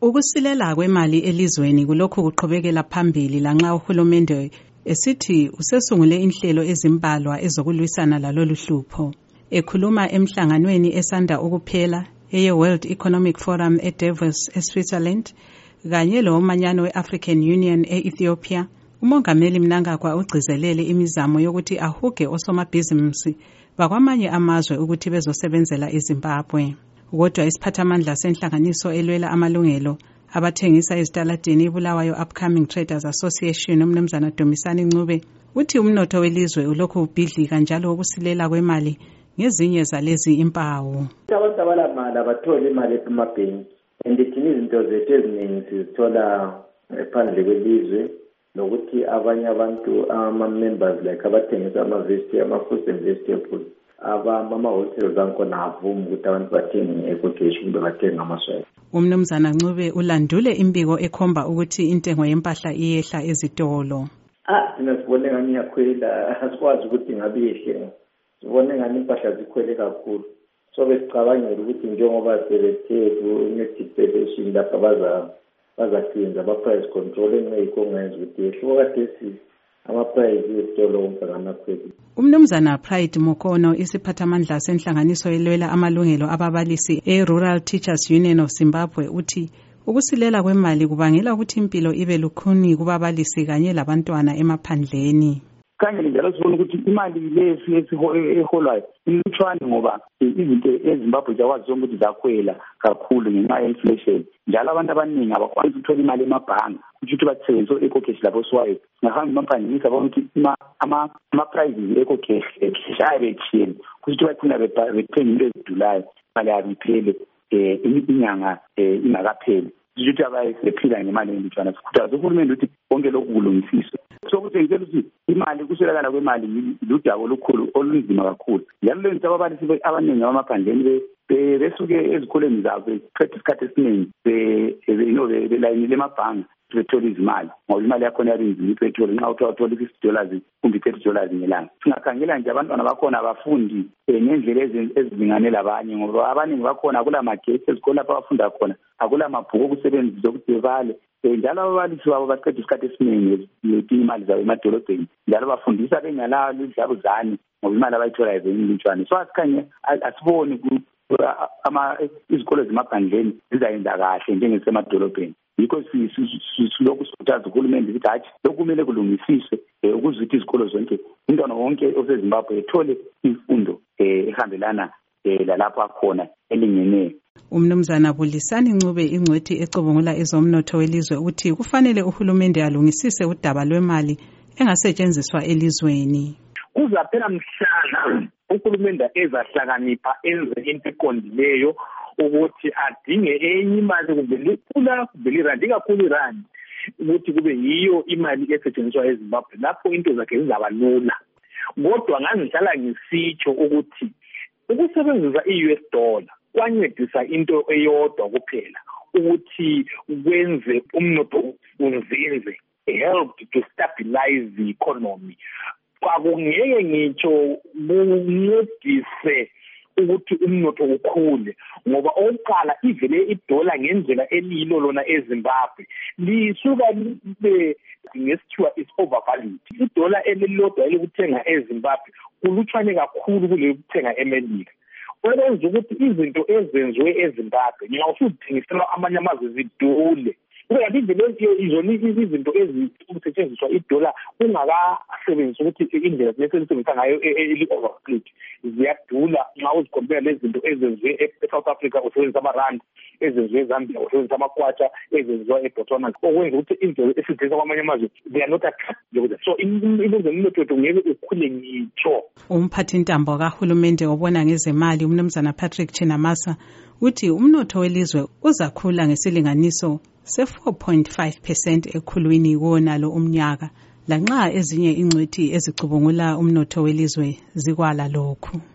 Ukusilela kwemali elizweni kulokhu kuqhubekela phambili lanxa uhulumende esithi usesungule inhlelo ezimbalwa ezokulwisana lalolu hlupho. Ekhuluma emhlanganweni esanda ukuphela eye-World Economic Forum eDavos, eSwitzerland, kanye lomanyano we-African Union e-Ethiopia, uMongameli Mnangagwa ugcizelele imizamo yokuthi ahuge osomabhizinisi bakwamanye amazwe ukuthi bezosebenzela eZimbabwe. Kodwa isiphathamandla senhlanganiso elwela amalungelo abathengisa ezitaladini iBulawayo Upcoming Traders Association uMnumzana Dumisani Ncube uthi umnotho welizwe ulokhu ubhidlika njalo ukusilela kwemali ngezinye zalezi impawu. Abantu abalamali abathola imali emabhenki, thina izinto zethu eziningi sizithola phandle kwelizwe, nokuthi abanye abantu ama-members like abathengisa ama-fruits and vegetables, ama-wholesale zakhona avumi ukuthi abantu bathenge ekokeshi kumbe bathenge amaswali. UMnumzana Ncube ulandule imbiko ekhomba ukuthi intengo yempahla iyehla ezitolo. Thina sibone ngani iyakhwela, asikwazi ukuthi ngabe iyehle. Sibone ngani impahla zikhwele kakhulu. So besicabangela ukuthi njengoba sebethe ku-declaration lapha bazahlinza ama-price control engekho ngenza ukuthi yehle kathesi ama-price esitolo wonke ngamakhweli. UMnumzana Pride Mokono, isiphathamandla senhlanganiso elwela amalungelo ababalisi e-Rural Teachers Union of Zimbabwe, uthi ukusilela kwemali kubangela ukuthi impilo ibe lukhuni kubabalisi kanye labantwana emaphandleni. Kanye njalo sibona ukuthi imali lesi eholwayo ilutshwane ngoba izinto eZimbabwe zakwazi ukuthi zakhwela kakhulu ngenxa ye-inflation. Njalo abantu abaningi abakwazi ukuthola imali emabhanga ukuthi basebenzise eco-cash lapho siwayo. Ngahamba emaphandleni sabona ukuthi ama-prices eco-cash ayebethiyeni ukuthi bathina bethenga into ezidulayo imali yabo iphele inyanga ingakapheli. Ukuthi abayephila ngemali elutshwane. Sikhuthaza uhulumende ukuthi konke lokhu kulungisiswe. Sokutshengisa ukuthi imali kuswelakala kwemali ludaba olukhulu olunzima kakhulu. Njalo lento ababalisi abaningi abamaphandleni besuke ezikoleni zabo beqeda isikhathi esiningi belayinile emabhanga bethola izimali ngoba imali yakhona yarinzima ipetrol nxa uthola $50 kumbe $30 ngelanga. Singakhangela nje abantwana bakhona abafundi ngendlela ezilingane labanye ngoba abaningi bakhona akula magetsi ezikolo lapho abafunda khona, akula mabhuku okusebenzisa ukuthi bebale. Njalo ababalisi babo baqeda isikhathi esiningi imali zabo emadolobheni njalo bafundisa bengalalo idlabuzane ngoba imali abayitholayo zenilutshwane. So asikhanye asiboni izikolo zemaphandleni zizayenza kahle njengesemadolobheni. Yikho silokhu sikhuthaza uhulumende ukuthi hathi lokhu kumele kulungisiswe ukuze ukuthi izikolo zonke umntwana wonke oseZimbabwe ethole imfundo ehambelana lalapho akhona elingeneyo. UMnumzana Bulisani Ncube, ingcwethi ecubungula ezomnotho welizwe, uthi kufanele uhulumende alungisise udaba lwemali engasetshenziswa elizweni. Kuzaphela mhlana uhulumende ezahlakanipha enze into eqondileyo ukuthi adinge enye imali kumbe likhula kumbe lirandi kakhulu irandi ukuthi kube yiyo imali esetshenziswa eZimbabwe lapho into zakhe zizaba lula. Kodwa ngangihlala ngisitsho ukuthi ukusebenzisa i-US dollar kwancedisa into eyodwa kuphela ukuthi kwenze umnotho unzinze, helped to stabilize the economy. Kwakungeke ngitsho kuncedise ukuthi umnotho ukhule ngoba oqala ivele idola ngendlela elilo lona eZimbabwe lisuka libe ngesithiwa is overvalued. Idola elilodwa elikuthenga eZimbabwe kulutshwane kakhulu kulokuthenga eMelika. Okwenza ukuthi izinto ezenziwe eZimbabwe nxa usudingisela amanye amazwe zidule. Kanti ivele izinto ezisetshenziswa idola ungakasebenzisi ukuthi indlela lesebenzisa ngayo eli-overvalued ziyadula nxa uzikompera lezinto ezenziwe eSouth Africa usebenzisa amarandi, ezenziwe eZambia usebenzisa amakwatsha, ezenziwa eBotswana. Okwenza ukuthi indlela esidingiswa kwamanye amazwe they are not attractive. So ilizwe umnotho wethu ngeke ukhule ngitsho. Umphathintambo kahulumende obona ngezemali uMnumzana Patrick Chinamasa uthi umnotho welizwe uzakhula ngesilinganiso se-4.5% ekhulwini wonalo umnyaka lanxa ezinye ingcwethi ezicubungula umnotho welizwe zikwala lokhu.